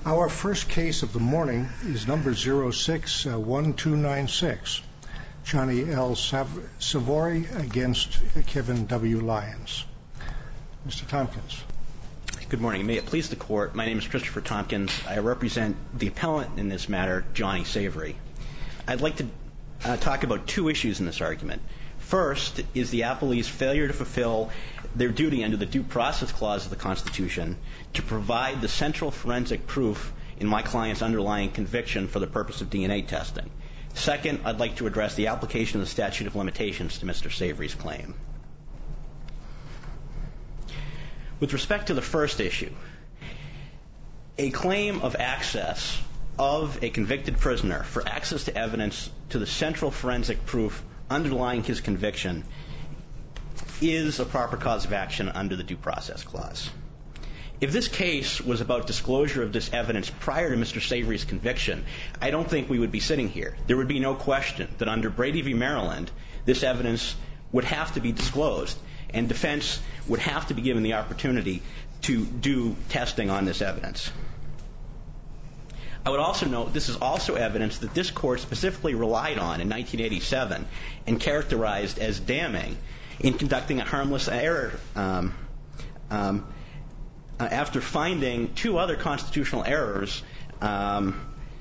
Our first case of the morning is number 061296, Johnny L. Savory against Kevin W. Lyons. Mr. Tompkins. Good morning. May it please the Court, my name is Christopher Tompkins. I represent the appellant in this matter, Johnny Savory. I'd like to talk about two issues in this argument. First is the appellee's failure to fulfill their duty under the Due Process Clause of the Constitution to provide the central forensic proof in my client's underlying conviction for the purpose of DNA testing. Second, I'd like to address the application of the statute of limitations to Mr. Savory's claim. With respect to the first issue, a claim of access of a convicted prisoner for access to evidence to the central forensic proof underlying his conviction is a proper cause of action under the Due Process Clause. If this case was about disclosure of this evidence prior to Mr. Savory's conviction, I don't think we would be sitting here. There would be no question that under Brady v. Maryland, this evidence would have to be disclosed, and defense would have to be given the opportunity to do testing on this evidence. I would also note this is also evidence that this Court specifically relied on in 1987 and characterized as damning in conducting a harmless error after finding two other constitutional errors in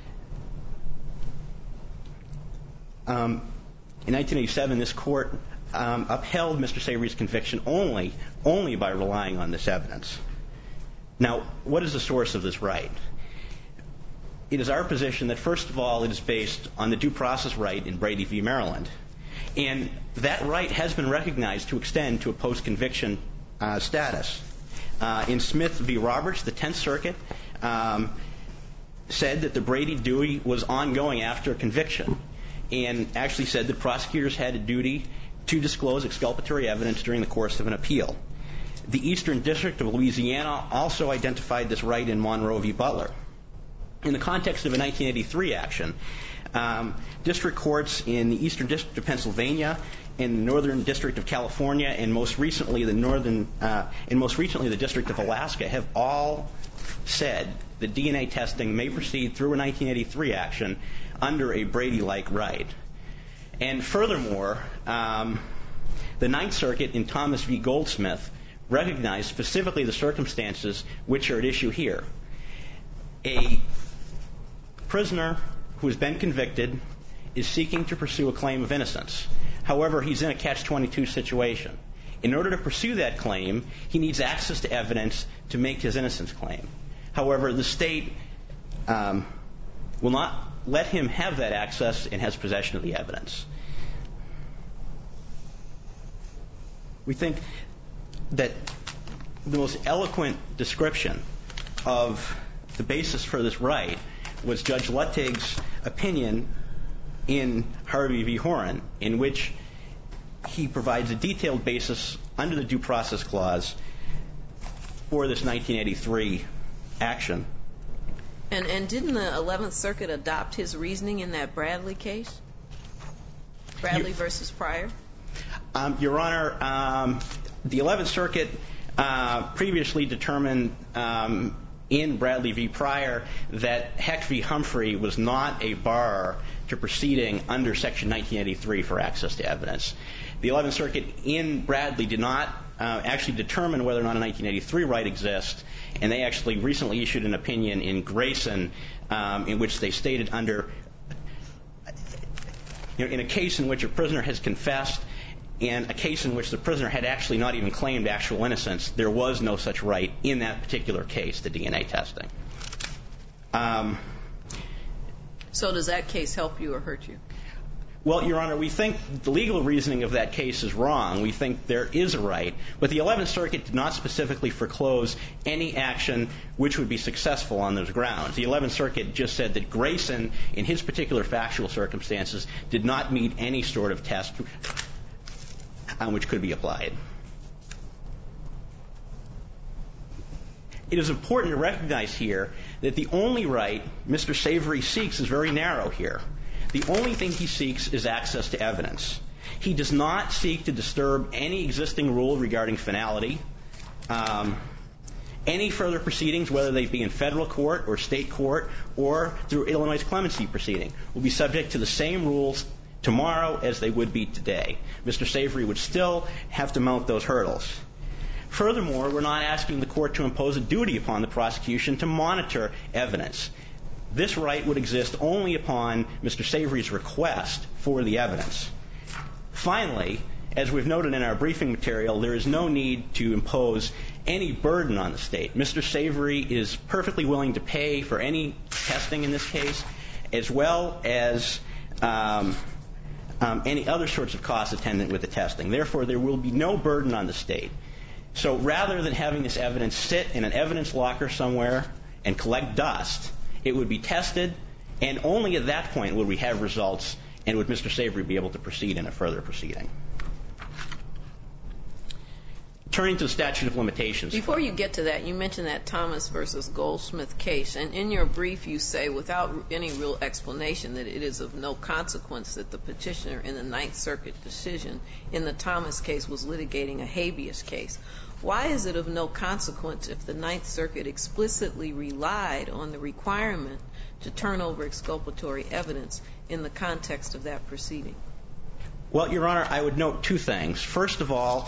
1987. This Court upheld Mr. Savory's conviction only by relying on this evidence. Now, what is the source of this right? It is our position that, first of all, it is based on the due process right in Brady v. Maryland. And that right has been recognized to extend to a post-conviction status. In Smith v. Roberts, the Tenth Circuit said that the Brady duty was ongoing after a conviction, and actually said that prosecutors had a duty to disclose exculpatory evidence during the course of an appeal. The Eastern District of Louisiana also identified this right in Monroe v. Butler. In the context of a 1983 action, district courts in the Eastern District of Pennsylvania, in the Northern District of California, and most recently the District of Alaska have all said that DNA testing may proceed through a 1983 action under a Brady-like right. And furthermore, the Ninth Circuit in Thomas v. Goldsmith recognized specifically the circumstances which are at issue here. A prisoner who has been convicted is seeking to pursue a claim of innocence. However, he's in a catch-22 situation. In order to pursue that claim, he needs access to evidence to make his innocence claim. However, the state will not let him have that access and has possession of the evidence. We think that the most eloquent description of the basis for this right was Judge Luttig's opinion in Harvey v. Horan, in which he provides a detailed basis under the Due Process Clause for this 1983 action. And didn't the 11th Circuit adopt his reasoning in that Bradley case? Bradley versus Pryor? Your Honor, the 11th Circuit previously determined in Bradley v. Pryor that Heck v. Humphrey was not a bar to proceeding under Section 1983 for access to evidence. The 11th Circuit in Bradley did not actually determine whether or not a 1983 right exists, and they actually recently issued an opinion in Grayson in which they stated in a case in which a prisoner has confessed and a case in which the prisoner had actually not even claimed actual innocence, there was no such right in that particular case, the DNA testing. So does that case help you or hurt you? Well, Your Honor, we think the legal reasoning of that case is wrong. We think there is a right, but the 11th Circuit did not specifically foreclose any action which would be successful on those grounds. The 11th Circuit just said that Grayson, in his particular factual circumstances, did not meet any sort of test which could be applied. It is important to recognize here that the only right Mr. Savory seeks is very narrow here. The only thing he seeks is access to evidence. He does not seek to disturb any existing rule regarding finality, Any further proceedings, whether they be in federal court or state court or through Illinois' clemency proceeding, will be subject to the same rules tomorrow as they would be today. Mr. Savory would still have to mount those hurdles. Furthermore, we're not asking the court to impose a duty upon the prosecution to monitor evidence. This right would exist only upon Mr. Savory's request for the evidence. Finally, as we've noted in our briefing material, there is no need to impose any burden on the state. Mr. Savory is perfectly willing to pay for any testing in this case, as well as any other sorts of costs attendant with the testing. Therefore, there will be no burden on the state. So rather than having this evidence sit in an evidence locker somewhere and collect dust, it would be tested, and only at that point would we have results and would Mr. Savory be able to proceed in a further proceeding. Turning to the statute of limitations. Before you get to that, you mentioned that Thomas versus Goldsmith case, and in your brief you say, without any real explanation, that it is of no consequence that the petitioner in the Ninth Circuit decision in the Thomas case was litigating a habeas case. Why is it of no consequence if the Ninth Circuit explicitly relied on the requirement to turn over exculpatory evidence in the context of that proceeding? Well, Your Honor, I would note two things. First of all,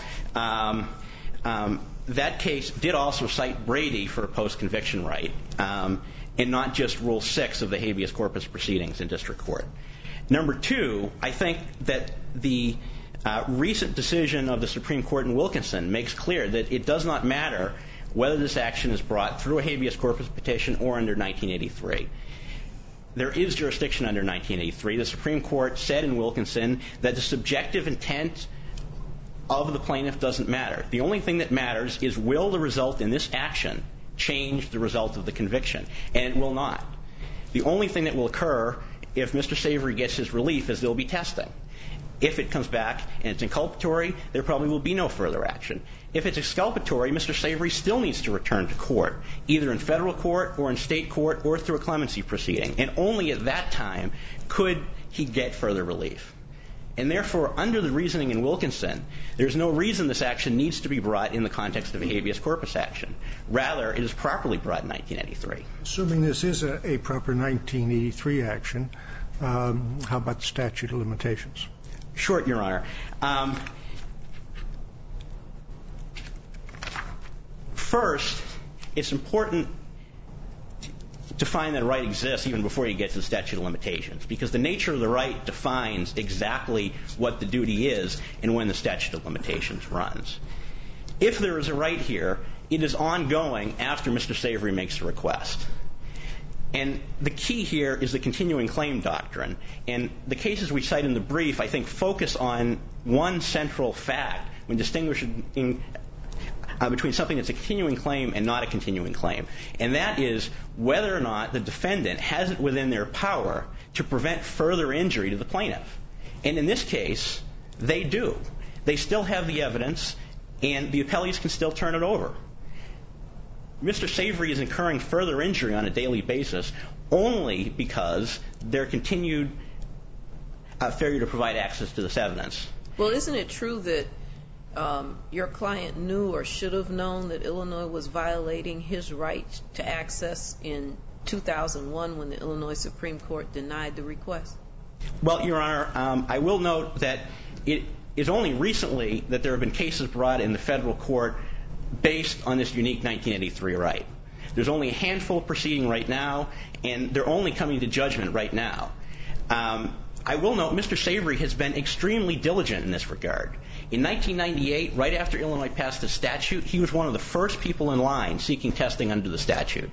that case did also cite Brady for a post-conviction right, and not just Rule 6 of the habeas corpus proceedings in district court. Number two, I think that the recent decision of the Supreme Court in Wilkinson makes clear that it does not matter whether this action is brought through a habeas corpus petition or under 1983. There is jurisdiction under 1983. The Supreme Court said in Wilkinson that the subjective intent of the plaintiff doesn't matter. The only thing that matters is, will the result in this action change the result of the conviction? And it will not. The only thing that will occur if Mr. Savory gets his relief is there will be testing. If it comes back and it's inculpatory, there probably will be no further action. If it's exculpatory, Mr. Savory still needs to return to court, either in federal court or in state court or through a clemency proceeding. And only at that time could he get further relief. And therefore, under the reasoning in Wilkinson, there's no reason this action needs to be brought in the context of a habeas corpus action. Rather, it is properly brought in 1983. Assuming this is a proper 1983 action, how about the statute of limitations? Short, Your Honor. First, it's important to find that a right exists even before you get to the statute of limitations, because the nature of the right defines exactly what the duty is and when the statute of limitations runs. If there is a right here, it is ongoing after Mr. Savory makes the request. And the key here is the continuing claim doctrine. And the cases we cite in the brief, I think, focus on one central fact when distinguishing between something that's a continuing claim and not a continuing claim. And that is whether or not the defendant has it within their power to prevent further injury to the plaintiff. And in this case, they do. They still have the evidence, and the appellees can still turn it over. Mr. Savory is incurring further injury on a daily basis only because their continued failure to provide access to this evidence. Well, isn't it true that your client knew or should have known that Illinois was violating his right to access in 2001 when the Illinois Supreme Court denied the request? Well, Your Honor, I will note that it is only recently that there have been cases brought in the federal court based on this unique 1983 right. There's only a handful proceeding right now, and they're only coming to judgment right now. I will note Mr. Savory has been extremely diligent in this regard. In 1998, right after Illinois passed the statute, he was one of the first people in line seeking testing under the statute.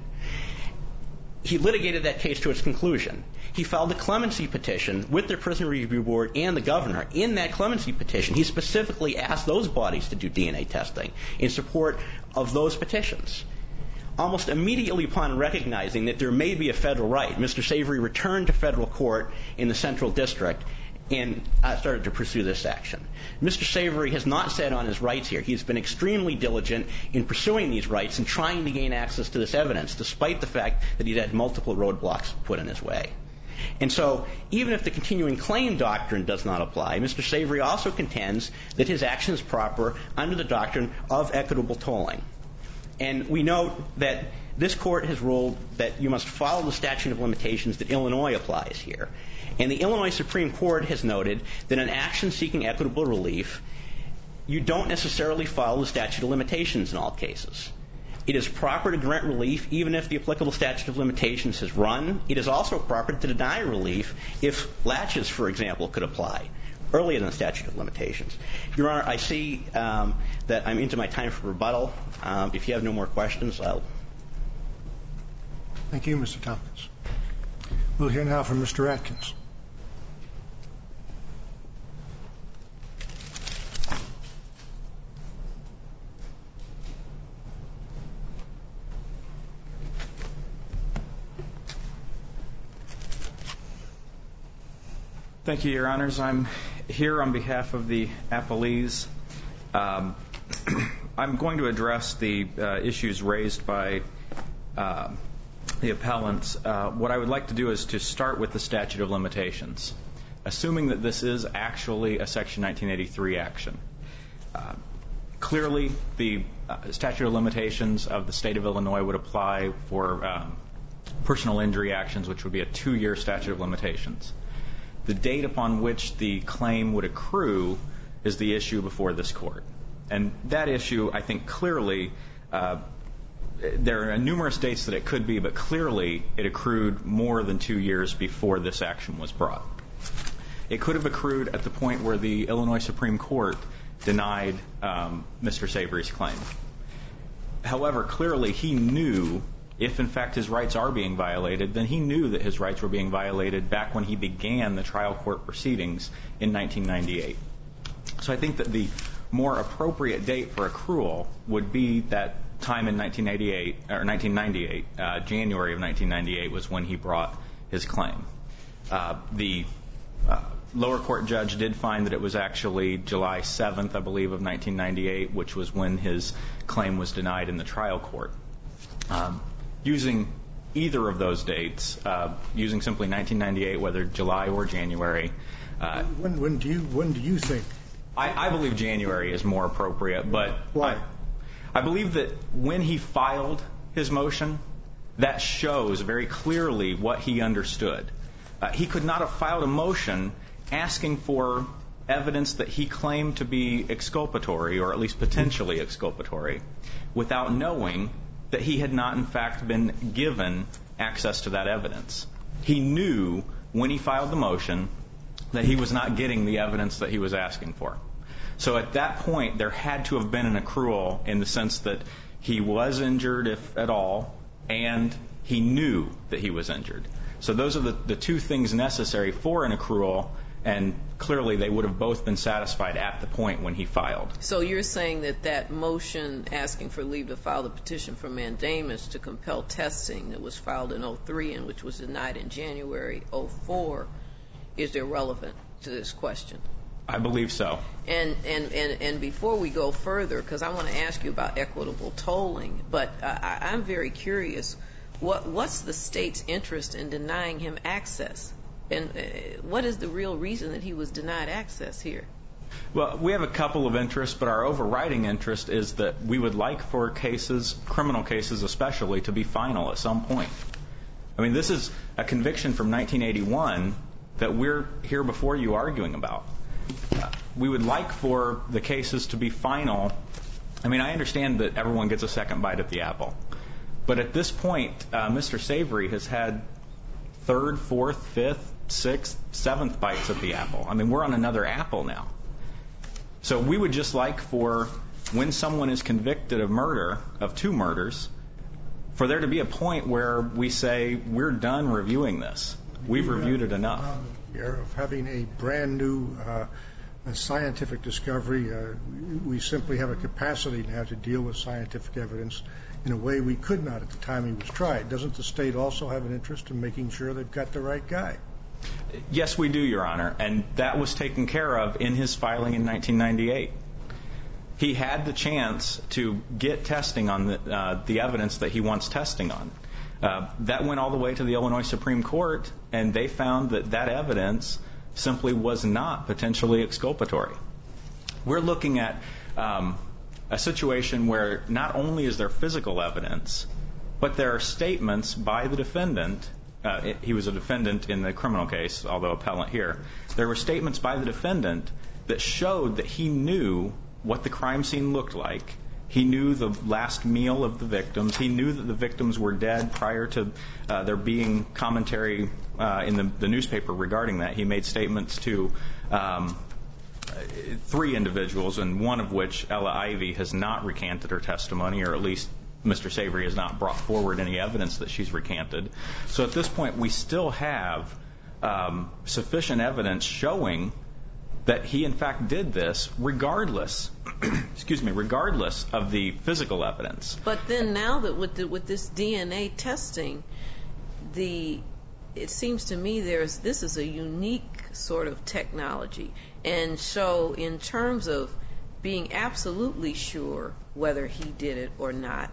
He litigated that case to its conclusion. He filed a clemency petition with the Prisoner Review Board and the governor. In that clemency petition, he specifically asked those bodies to do DNA testing in support of those petitions. Almost immediately upon recognizing that there may be a federal right, Mr. Savory returned to federal court in the Central District and started to pursue this action. Mr. Savory has not sat on his rights here. He's been extremely diligent in pursuing these rights and trying to gain access to this evidence, despite the fact that he's had multiple roadblocks put in his way. And so, even if the continuing claim doctrine does not apply, Mr. Savory also contends that his action is proper under the doctrine of equitable tolling. And we note that this Court has ruled that you must follow the statute of limitations that Illinois applies here. And the Illinois Supreme Court has noted that in action seeking equitable relief, you don't necessarily follow the statute of limitations in all cases. It is proper to grant relief even if the applicable statute of limitations has run. It is also proper to deny relief if latches, for example, could apply earlier than the statute of limitations. Your Honor, I see that I'm into my time for rebuttal. If you have no more questions, I'll... Thank you, Mr. Tompkins. We'll hear now from Mr. Atkins. Thank you, Your Honors. I'm here on behalf of the appellees. I'm going to address the issues raised by the appellants. What I would like to do is to start with the statute of limitations, assuming that this is actually a Section 1983 action. Clearly, the statute of limitations of the state of Illinois would apply for personal injury actions, which would be a 2-year statute of limitations. The date upon which the claim would accrue is the issue before this Court. And that issue, I think clearly, there are numerous dates that it could be, but clearly it accrued more than 2 years before this action was brought. It could have accrued at the point where the Illinois Supreme Court denied Mr. Savory's claim. However, clearly he knew, if in fact his rights are being violated, then he knew that his rights were being violated back when he began the trial court proceedings in 1998. So I think that the more appropriate date for accrual would be that time in 1998, January of 1998 was when he brought his claim. The lower court judge did find that it was actually July 7th, I believe, of 1998, which was when his claim was denied in the trial court. Using either of those dates, using simply 1998, whether July or January. When do you think? I believe January is more appropriate, but why? I believe that when he filed his motion, that shows very clearly what he understood. He could not have filed a motion asking for evidence that he claimed to be exculpatory, or at least potentially exculpatory, without knowing that he had not in fact been given access to that evidence. He knew when he filed the motion that he was not getting the evidence that he was asking for. So at that point, there had to have been an accrual in the sense that he was injured, if at all, and he knew that he was injured. So those are the two things necessary for an accrual, and clearly they would have both been satisfied at the point when he filed. So you're saying that that motion asking for leave to file the petition for mandamus to compel testing that was filed in 2003 and which was denied in January 2004 is irrelevant to this question? I believe so. And before we go further, because I want to ask you about equitable tolling, but I'm very curious, what's the state's interest in denying him access? And what is the real reason that he was denied access here? Well, we have a couple of interests, but our overriding interest is that we would like for cases, criminal cases especially, to be final at some point. I mean, this is a conviction from 1981 that we're here before you arguing about. We would like for the cases to be final. I mean, I understand that everyone gets a second bite at the apple. But at this point, Mr. Savory has had third, fourth, fifth, sixth, seventh bites at the apple. I mean, we're on another apple now. So we would just like for when someone is convicted of murder, of 2 murders, for there to be a point where we say, we're done reviewing this. We've reviewed it enough. Of having a brand new scientific discovery, we simply have a capacity now to deal with scientific evidence in a way we could not at the time he was tried. Doesn't the state also have an interest in making sure they've got the right guy? Yes, we do, Your Honor, and that was taken care of in his filing in 1998. He had the chance to get testing on the evidence that he wants testing on. That went all the way to the Illinois Supreme Court, and they found that that evidence simply was not potentially exculpatory. We're looking at a situation where not only is there physical evidence, but there are statements by the defendant. He was a defendant in the criminal case, although appellant here. There were statements by the defendant that showed that he knew what the crime scene looked like. He knew the last meal of the victims. He knew that the victims were dead prior to there being commentary in the newspaper regarding that. He made statements to 3 individuals, and one of which, Ella Ivey, has not recanted her testimony, or at least Mr. Savory has not brought forward any evidence that she's recanted. So at this point, we still have sufficient evidence showing that he, in fact, did this regardless, regardless of the physical evidence. But then now that with this DNA testing, it seems to me this is a unique sort of technology. And so in terms of being absolutely sure whether he did it or not,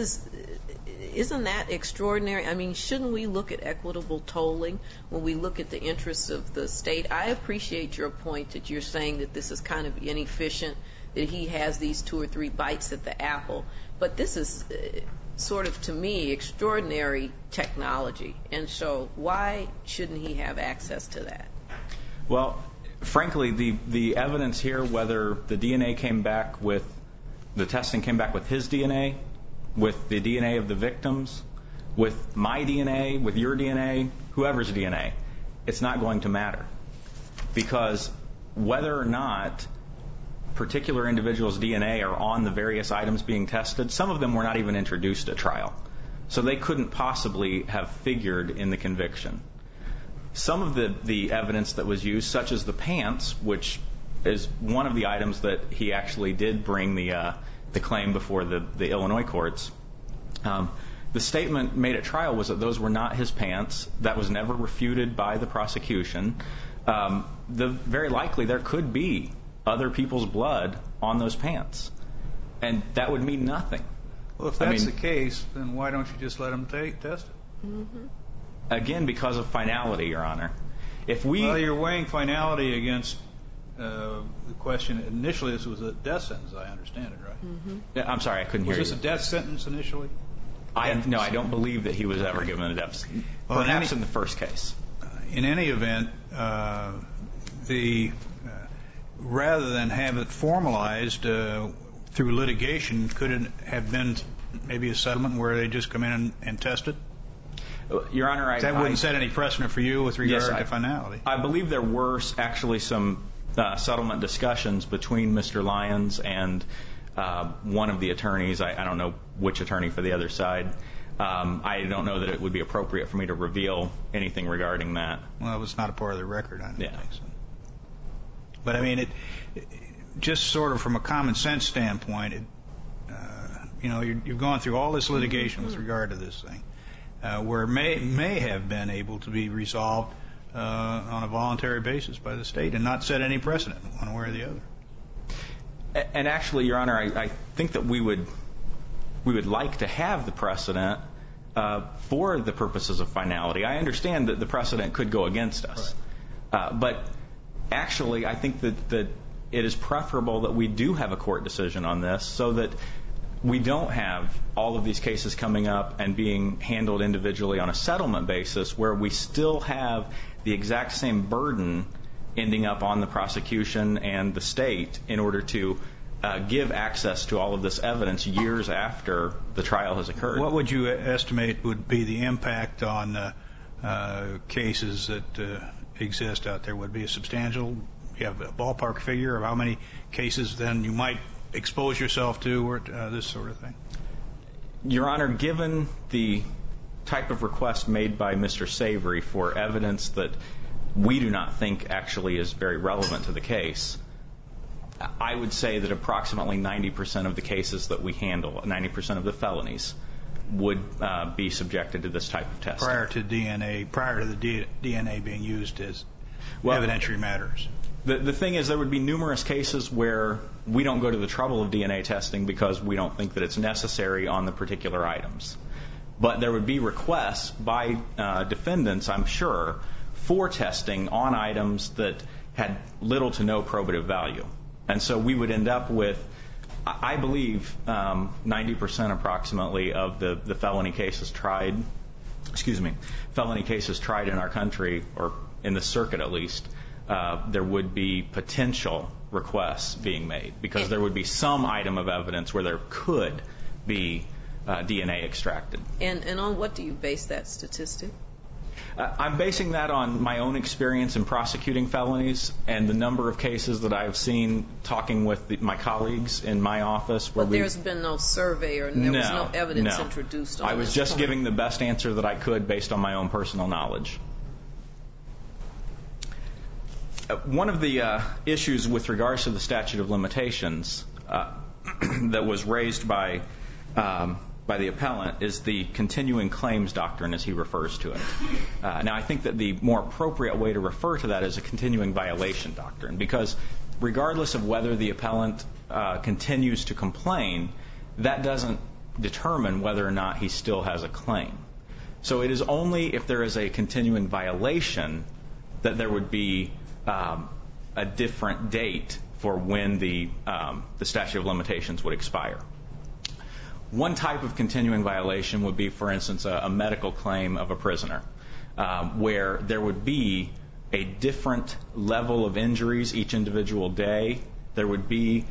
isn't that extraordinary? I mean, shouldn't we look at equitable tolling when we look at the interests of the state? I appreciate your point that you're saying that this is kind of inefficient, that he has these 2 or 3 bites at the apple. But this is sort of, to me, extraordinary technology. And so why shouldn't he have access to that? Well, frankly, the evidence here, whether the DNA came back with, the testing came back with his DNA, with the DNA of the victims, with my DNA, with your DNA, whoever's DNA, it's not going to matter. Because whether or not particular individuals' DNA are on the various items being tested, some of them were not even introduced at trial. So they couldn't possibly have figured in the conviction. Some of the evidence that was used, such as the pants, which is one of the items that he actually did bring the claim before the Illinois courts. The statement made at trial was that those were not his pants. That was never refuted by the prosecution. Very likely there could be other people's blood on those pants, and that would mean nothing. Well, if that's the case, then why don't you just let him test it? Mm-hmm. Again, because of finality, Your Honor. Well, you're weighing finality against the question. Initially, this was a death sentence, I understand it, right? Mm-hmm. Yeah, I'm sorry, I couldn't hear you. Was this a death sentence initially? No, I don't believe that he was ever given a death sentence. Perhaps in the first case. In any event, rather than have it formalized through litigation, could it have been maybe a settlement where they just come in and test it? Your Honor, that wouldn't set any precedent for you with regard to finality. I believe there were actually some settlement discussions between Mr. Lyons and one of the attorneys. I don't know which attorney for the other side. I don't know that it would be appropriate for me to reveal anything regarding that. Well, it was not a part of the record, I don't think so. But, I mean, it just sort of from a common sense standpoint, you've gone through all this litigation with regard to this thing, where it may have been able to be resolved on a voluntary basis by the state and not set any precedent one way or the other. And actually, Your Honor, I think that we would like to have the precedent for the purposes of finality. I understand that the precedent could go against us. Right. But actually, I think that it is preferable that we do have a court decision on this so that we don't have all of these cases coming up and being handled individually on a settlement basis where we still have the exact same burden ending up on the prosecution and the state in order to give access to all of this evidence years after the trial has occurred. What would you estimate would be the impact on cases that exist out there? Would it be a substantial? You have a ballpark figure of how many cases then you might expose yourself to or this sort of thing? Your Honor, given the type of request made by Mr. Savory for evidence that we do not think actually is very relevant to the case, I would say that approximately 90% of the cases that we handle, 90% of the felonies, would be subjected to this type of testing. Prior to the DNA being used as evidentiary matters. The thing is, there would be numerous cases where we don't go to the trouble of DNA testing because we don't think that it's necessary on the particular items. But there would be requests by defendants, I'm sure, for testing on items that had little to no probative value. And so we would end up with I believe 90% approximately of the felony cases tried in our country, or in the circuit at least, there would be potential requests being made, because there would be some item of evidence where there could be DNA extracted. And on what do you base that statistic? I'm basing that on my own experience in prosecuting felonies and the number of cases that I've seen talking with my colleagues in my office. Where there's been no survey, or there was no evidence introduced on this. I was just giving the best answer that I could based on my own personal knowledge. One of the issues with regards to the statute of limitations that was raised by the appellant is the continuing claims doctrine, as he refers to it. Now, I think that the more appropriate way to refer to that is a continuing violation doctrine, because regardless of whether the appellant continues to complain, that doesn't determine whether or not he still has a claim. So it is only if there is a continuing violation that there would be a different date for when the statute of limitations would expire. One type of continuing violation would be, for instance, a medical claim of a prisoner, where there would be a different level of injuries each individual day. There would be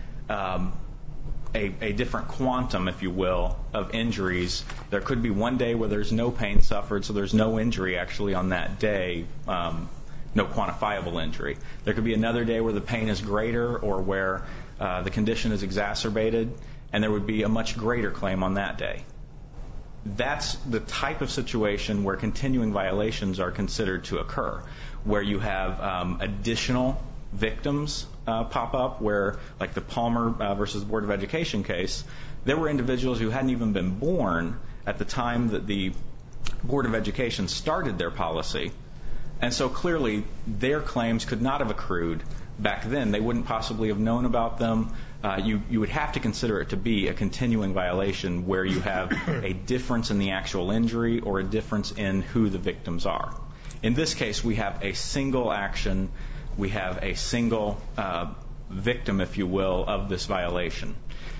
a different quantum, if you will, of injuries. There could be one day where there's no pain suffered, so there's no injury actually on that day, no quantifiable injury. There could be another day where the pain is greater, or where the condition is exacerbated, and there would be a much greater claim on that day. That's the type of situation where continuing violations are considered to occur, where you have additional victims pop up, where, like the Palmer versus Board of Education case, there were individuals who hadn't even been born at the time that the Board of Education started their policy, and so clearly their claims could not have accrued back then. They wouldn't possibly have known about them. You would have to consider it to be a continuing violation where you have a difference in the actual injury or a difference in who the victims are. In this case, we have a single action. We have a single victim, if you will, of this violation.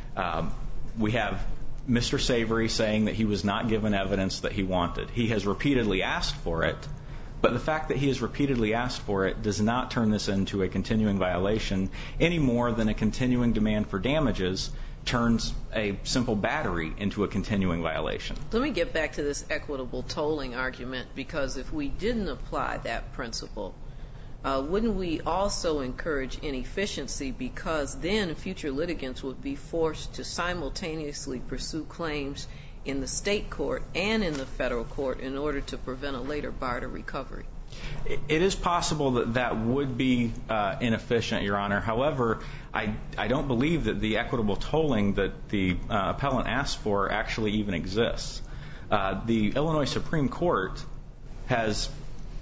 We have Mr. Savory saying that he was not given evidence that he wanted. He has repeatedly asked for it, but the fact that he has repeatedly asked for it does not turn this into a continuing violation any more than a continuing demand for damages turns a simple battery into a continuing violation. Let me get back to this equitable tolling argument, because if we didn't apply that principle, wouldn't we also encourage inefficiency, because then future litigants would be forced to simultaneously pursue claims in the state court and in the federal court in order to prevent a later bar to recovery? It is possible that that would be inefficient, Your Honor. However, I don't believe that the equitable tolling that the appellant asked for actually even exists. The Illinois Supreme Court has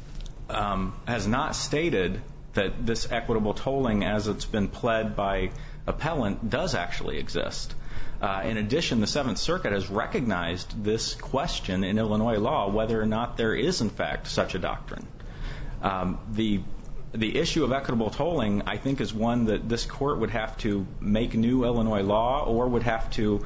not stated that this equitable tolling, as it's been pled by appellant, does actually exist. In addition, the Seventh Circuit has recognized this question in Illinois law, whether or not there is, in fact, such a doctrine. The issue of equitable tolling, I think, is one that this court would have to make new Illinois law, or would have to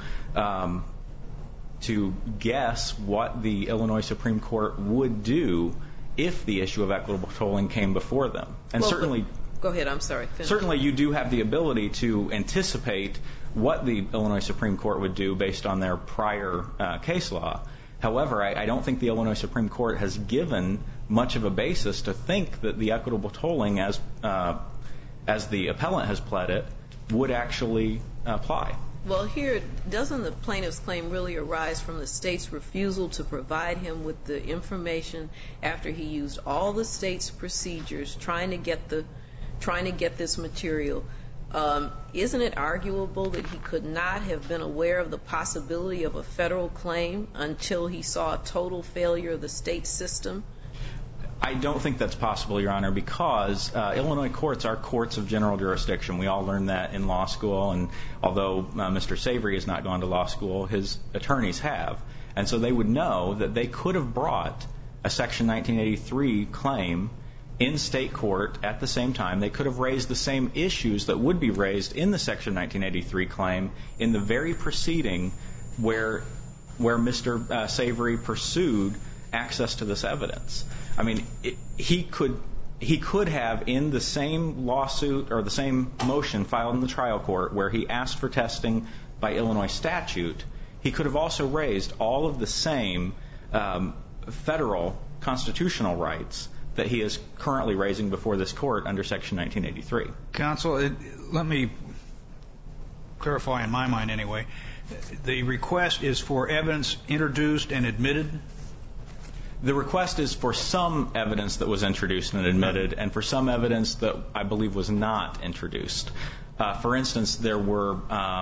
guess what the Illinois Supreme Court would do if the issue of equitable tolling came before them. And certainly, go ahead. I'm sorry. Finish. Certainly, you do have the ability to anticipate what the Illinois Supreme Court would do based on their prior case law. However, I don't think the Illinois Supreme Court has given much of a basis to think that the equitable tolling, as the appellant has pled it, would actually apply. Well, here, doesn't the plaintiff's claim really arise from the state's refusal to provide him with the information after he used all the state's procedures trying to get this material? Isn't it arguable that he could not have been aware of the possibility of a federal claim until he saw a total failure of the state system? I don't think that's possible, Your Honor, because Illinois courts are courts of general jurisdiction. We all learned that in law school, and although Mr. Savory has not gone to law school, his attorneys have. And so they would know that they could have brought a Section 1983 claim in state court at the same time. They could have raised the same issues that would be raised in the Section 1983 claim in the very proceeding where Mr. Savory pursued access to this evidence. I mean, he could have, in the same lawsuit or the same motion filed in the trial court where he asked for testing by Illinois statute, he could have also raised all of the same federal constitutional rights that he is currently raising before this court under Section 1983. Counsel, let me clarify in my mind anyway. The request is for evidence introduced and admitted? The request is for some evidence that was introduced and admitted, and for some evidence that I believe was not introduced. For instance, there were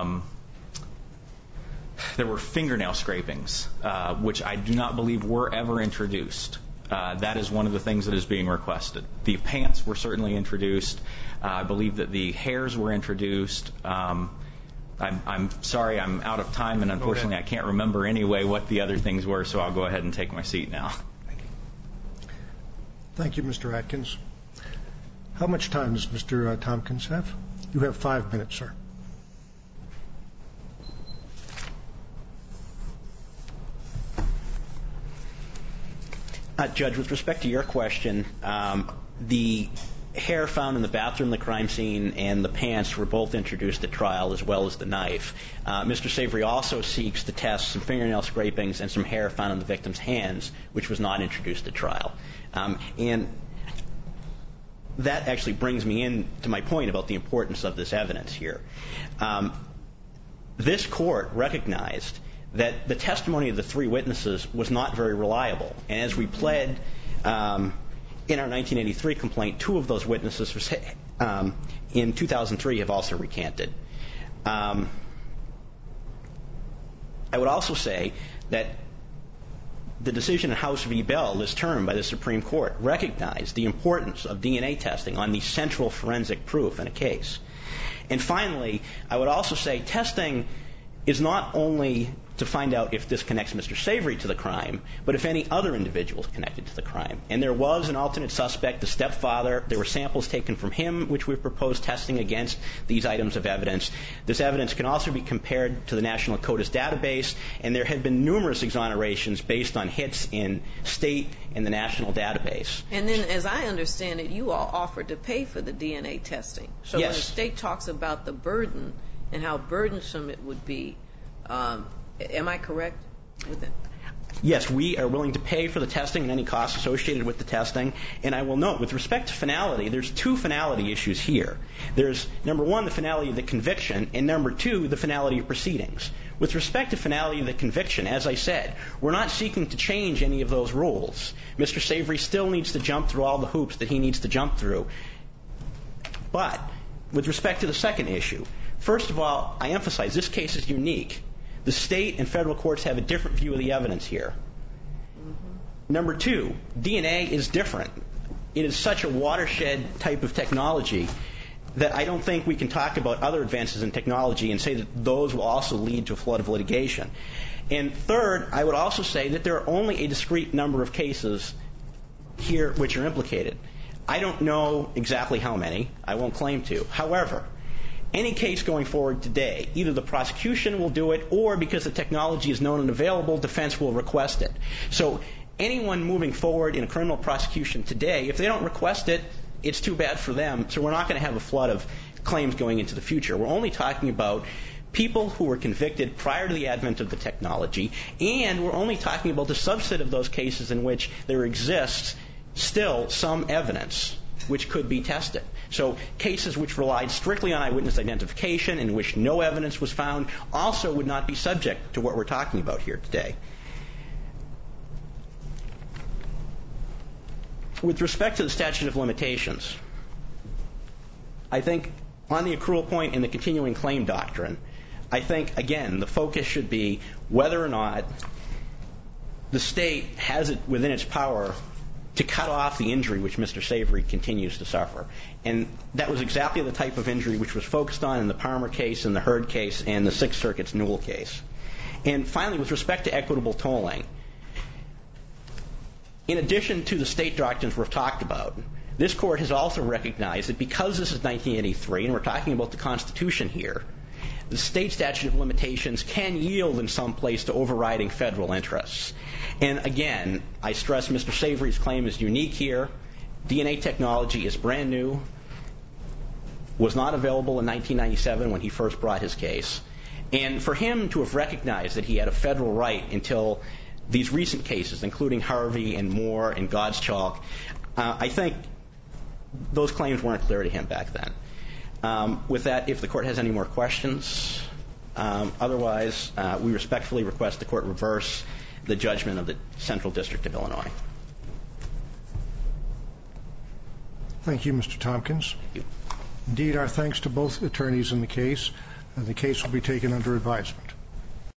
fingernail scrapings, which I do not believe were ever introduced. That is one of the things that is being requested. The pants were certainly introduced. I believe that the hairs were introduced. I'm sorry, I'm out of time, and unfortunately I can't remember anyway what the other things were, so I'll go ahead and take my seat now. Thank you, Mr. Atkins. How much time does Mr. Tompkins have? You have 5 minutes, sir. Judge, with respect to your question, the hair found in the bathroom, the crime scene, and the pants were both introduced at trial, as well as the knife. Mr. Savory also seeks to test some fingernail scrapings and some hair found in the victim's hands, which was not introduced at trial. And that actually brings me in to my point about the importance of this evidence here. This court recognized that the testimony of the three witnesses was not very reliable. And as we pled in our 1983 complaint, two of those witnesses in 2003 have also recanted. I would also say that the decision in House v. Bell this term by the Supreme Court recognized the importance of DNA testing on the central forensic proof in a case. And finally, I would also say testing is not only to find out if this connects Mr. Savory to the crime, but if any other individuals connected to the crime. And there was an alternate suspect, the stepfather. There were samples taken from him, which we've proposed testing against these items of evidence. This evidence can also be compared to the National CODIS database, and there have been numerous exonerations based on hits in state and the national database. And then, as I understand it, you all offered to pay for the DNA testing. So yes. When the state talks about the burden and how burdensome it would be, am I correct with it? Yes, we are willing to pay for the testing and any costs associated with the testing. And I will note, with respect to finality, there's two finality issues here. There's, number one, the finality of the conviction, and number two, the finality of proceedings. With respect to finality of the conviction, as I said, we're not seeking to change any of those rules. Mr. Savory still needs to jump through all the hoops that he needs to jump through. But with respect to the second issue, first of all, I emphasize this case is unique. The state and federal courts have a different view of the evidence here. Mm-hmm. Number two, DNA is different. It is such a watershed type of technology that I don't think we can talk about other advances in technology and say that those will also lead to a flood of litigation. And third, I would also say that there are only a discrete number of cases here which are implicated. I don't know exactly how many. I won't claim to. However, any case going forward today, either the prosecution will do it or because the technology is known and available, defense will request it. So anyone moving forward in a criminal prosecution today, if they don't request it, it's too bad for them. So we're not going to have a flood of claims going into the future. We're only talking about people who were convicted prior to the advent of the technology, and we're only talking about the subset of those cases in which there exists still some evidence which could be tested. So cases which relied strictly on eyewitness identification in which no evidence was found also would not be subject to what we're talking about here today. With respect to the statute of limitations, I think on the accrual point in the continuing claim doctrine, I think, again, the focus should be whether or not the state has it within its power to cut off the injury which Mr. Savory continues to suffer. And that was exactly the type of injury which was focused on in the Palmer case and the Hurd case and the Sixth Circuit's Newell case. And finally, with respect to equitable tolling, in addition to the state doctrines we've talked about, This Court has also recognized that because this is 1983 and we're talking about the Constitution here, the state statute of limitations can yield in some place to overriding federal interests. And again, I stress Mr. Savory's claim is unique here. DNA technology is brand new, was not available in 1997 when he first brought his case. And for him to have recognized that he had a federal right until these recent cases, including Harvey and Moore and Gottschalk, I think those claims weren't clear to him back then. With that, if the Court has any more questions, otherwise, we respectfully request the Court reverse the judgment of the Central District of Illinois. Thank you, Mr. Tompkins. Thank you. Indeed, our thanks to both attorneys in the case. The case will be taken under advisement.